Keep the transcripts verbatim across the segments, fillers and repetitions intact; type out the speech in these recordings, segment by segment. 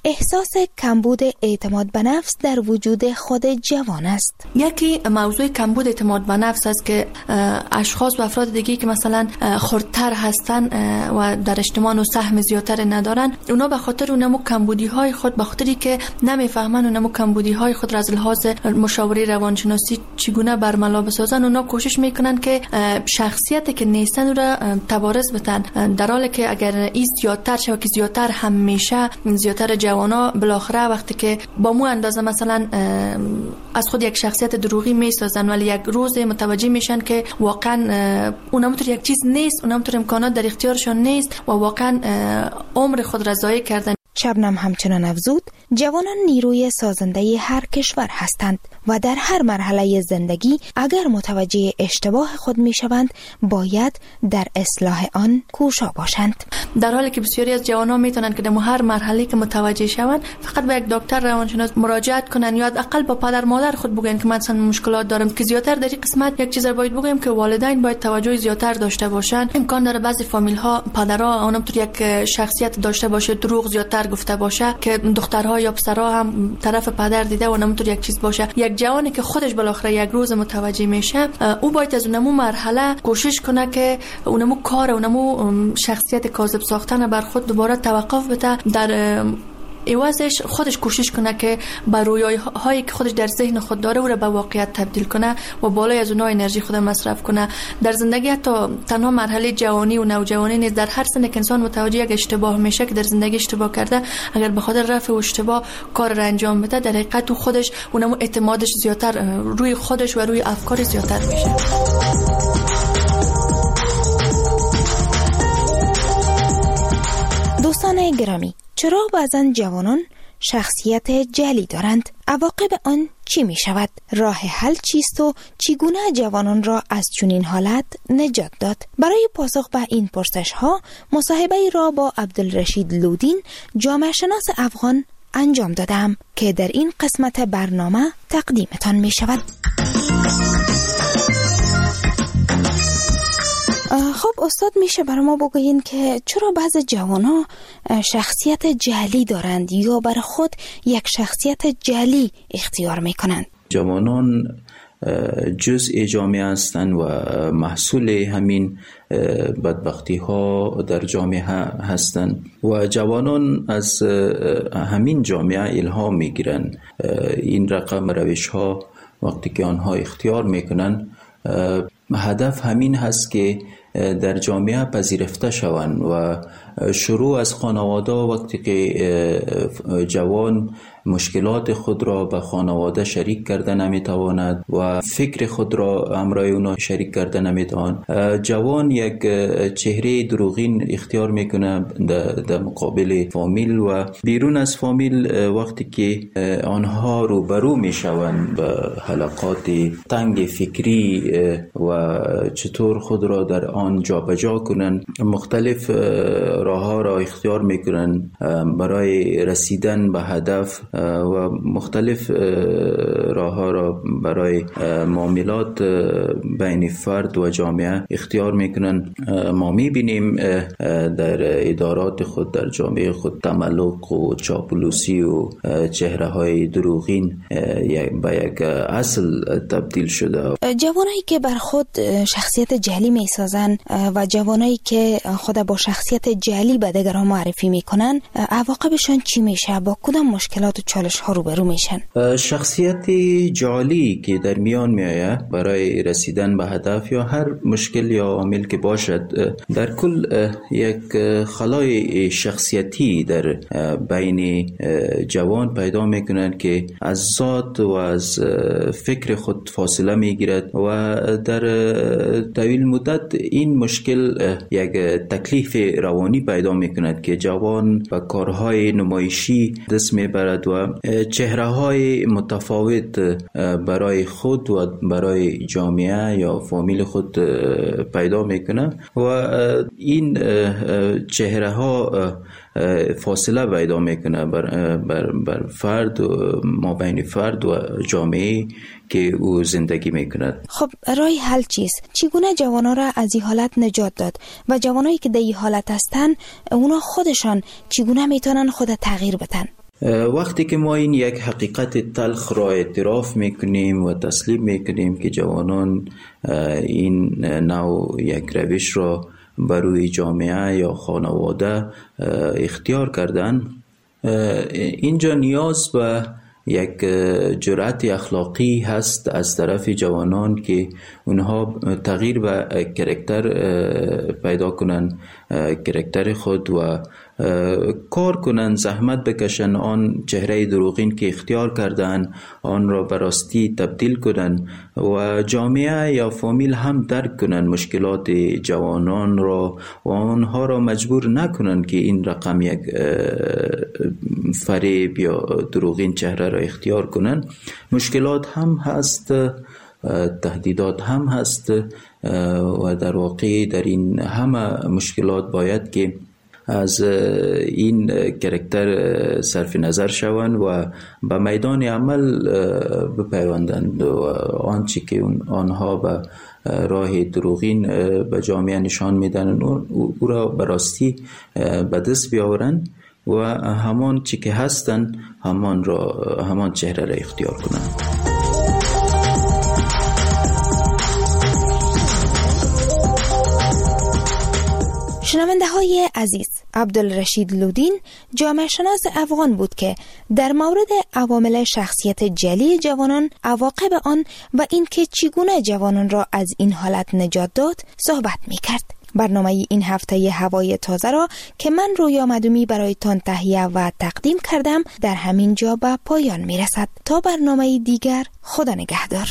احساس کمبود اعتماد به نفس در وجود خود جوان است. یکی موضوع کمبود اعتماد به نفس است که اشخاص و افراد دیگه که مثلا خردتر هستن و در اجتماع و سهم زیادتر ندارن، اونا به خاطر اونمو کمبودی های خود، به خاطری که نمیفهمن اونمو کمبودی های خود را از لحاظ مشاوره روانشناسی چگونه برملا بسازن، اونا کوشش میکنن که شخصیتی که نیستن او را تبارز بتن، در حالی که اگر این زیادتر شه که زیادتر هم میشه، زیادتر جوانا بالاخره وقتی که با مو اندازه مثلا از خود یک شخصیت دروغی میسازن، ولی یک روز متوجه میشن که واقعا اونمطور یک چیز نیست، اونمطور امکانات در اختیارشون نیست و واقعا عمر خود را ضایع کردن. شبنم همچنان افزود جوانان نیروی سازنده هر کشور هستند و در هر مرحله زندگی اگر متوجه اشتباه خود می شوند باید در اصلاح آن کوشا باشند، در حالی که بسیاری از جوانان میتونن که در هر مرحله که متوجه شوند فقط به یک دکتر روانشناس مراجعت کنن یا حداقل با پدر مادر خود بگن که مثلا مشکلات دارم. که زیاتر در این قسمت یک چیز باید بگم که والدین باید توجه زیاتر داشته باشند. امکان داره بعضی فامیل ها پدرها اونم یک شخصیت داشته باشه، دروغ زیاتر گفته باشه که دخترها یا پسرها هم طرف پدر دیده و اونمطور یک چیز باشه. یک جوانی که خودش بالاخره یک روز متوجه میشه، او باید از اونمو مرحله کوشش کنه که اونمو کار اونمو شخصیت کاذب ساختن بر خود دوباره توقف بده، در ایوازش خودش کوشش کنه که بر رویاهایی که خودش در ذهن خود داره او را به واقعیت تبدیل کنه و بالای از اونها انرژی خود مصرف کنه. در زندگی حتی تنها مرحله جوانی و نوجوانی نیست، در هر سن که انسان متوجه یک اشتباه میشه که در زندگی اشتباه کرده، اگر به خاطر رفع اشتباه کار را انجام بده، در حقیقت تو خودش اونم اعتمادش زیادتر روی خودش و روی افکار زیادتر میشه. دوستان گرامی، چرا بعضن جوانان شخصیت جعلی دارند؟ عواقب آن چی می شود؟ راه حل چیست و چگونه جوانان را از چنین حالت نجات داد؟ برای پاسخ به این پرسش ها مصاحبه را با عبدالرشید لودین، جامعه شناس افغان انجام دادم که در این قسمت برنامه تقدیمتان می شود. خب استاد، میشه برای ما بگوین که چرا بعض جوانا شخصیت جعلی دارند یا برای خود یک شخصیت جعلی اختیار میکنند؟ جوانان جزء جامعه هستند و محصول همین بدبختی ها در جامعه هستند و جوانان از همین جامعه الهام میگیرند. این رقم روش ها وقتی که آنها اختیار میکنند، هدف همین هست که در جامعه پذیرفته شوند و شروع از خانواده. وقتی که جوان مشکلات خود را به خانواده شریک کرده نمیتواند و فکر خود را همراه اونا شریک کرده نمیتواند، جوان یک چهره دروغین اختیار میکنه در مقابل فامیل و بیرون از فامیل. وقتی که آنها روبرو میشوند به حلقات تنگ فکری و چطور خود را در آن جابجا کنند، مختلف راه ها را اختیار میکنند برای رسیدن به هدف و مختلف راه ها را برای معاملات بین فرد و جامعه اختیار میکنند. ما میبینیم در ادارات خود، در جامعه خود، تملق و چاپلوسی و چهره های دروغین به یک اصل تبدیل شده. جوانایی که بر خود شخصیت جعلی میسازن و جوانایی که خود با شخصیت جعلی به دیگران معرفی میکنن، عواقبشان چی میشه؟ با کدام مشکلات و چالش ها روبرو میشن؟ شخصیت جعلی که در میان میآید برای رسیدن به هدف یا هر مشکل یا عامل که باشد، در کل یک خلای شخصیتی در بین جوان پیدا میکنند که از ذات و از فکر خود فاصله میگیرد و در طویل مدت این مشکل یک تکلیف روانی پیدا میکند که جوان به کارهای نمایشی دست میبرد و چهره های متفاوت برای خود و برای جامعه یا فامیل خود پیدا میکنه و این چهره ها فاصله پیدا میکنه بر, بر, بر فرد و ما بین فرد و جامعه که او زندگی میکند. خب راه حل چیست؟ چگونه جوانا را از این حالت نجات داد و جوانایی که در این حالت هستن اونا خودشان چگونه میتونن خود تغییر بدن؟ وقتی که ما این یک حقیقت تلخ را اعتراف میکنیم و تسلیم میکنیم که جوانان این نوع یک روش را بر روی جامعه یا خانواده اختیار کردن، اینجا نیاز به یک جرأت اخلاقی هست از طرف جوانان که اونها تغییر به کاراکتر پیدا کنن، کاراکتر خود و کار کنن، زحمت بکشن، آن چهره دروغین که اختیار کردن آن را به راستی تبدیل کنن و جامعه یا فامیل هم درک کنن مشکلات جوانان را و آنها را مجبور نکنن که این رقم یک فریب یا دروغین چهره را اختیار کنن. مشکلات هم هست، تهدیدات هم هست و در واقع در این همه مشکلات باید که از این کاراکتر صرف نظر شوند و به میدان عمل بپیوندند و آنچه که آنها به راه دروغین به جامعه نشان میدن او را به راستی به دست بیاورند و همان چی که هستن همان را همان چهره را اختیار کنند. شنونده های عزیز، عبدالرشید لودین جامعه شناس افغان بود که در مورد عوامل شخصیت جلی جوانان، عواقب آن و اینکه چگونه جوانان را از این حالت نجات داد صحبت می کرد. برنامه این هفته هوای تازه را که من رویا مدومی برایتان تهیه و تقدیم کردم در همین جا به پایان می رسد. تا برنامه دیگر، خدا نگهدار.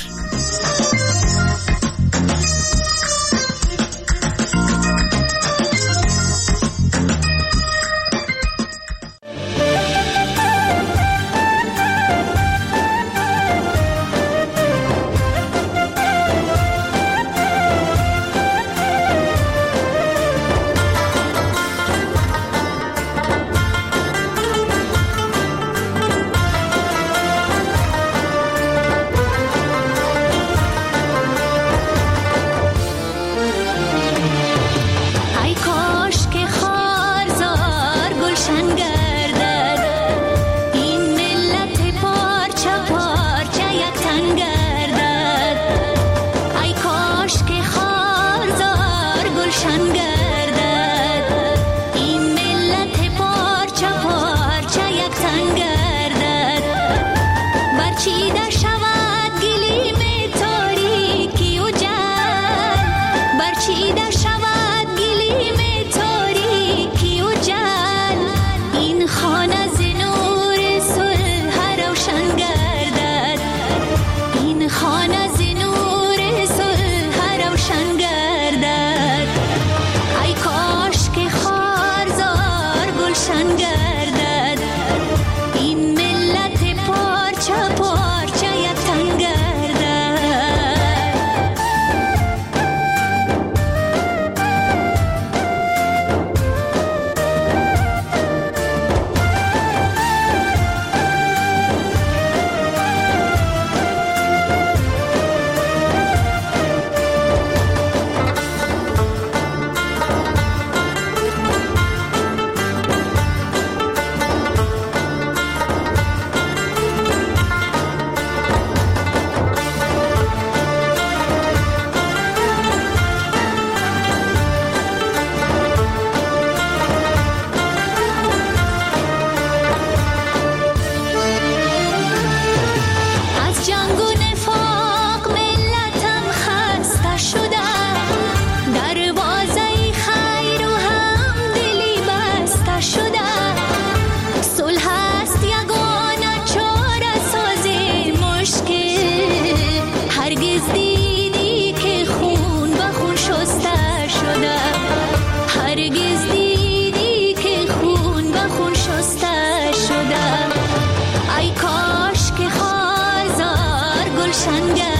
ای کاش که خارزار گلشن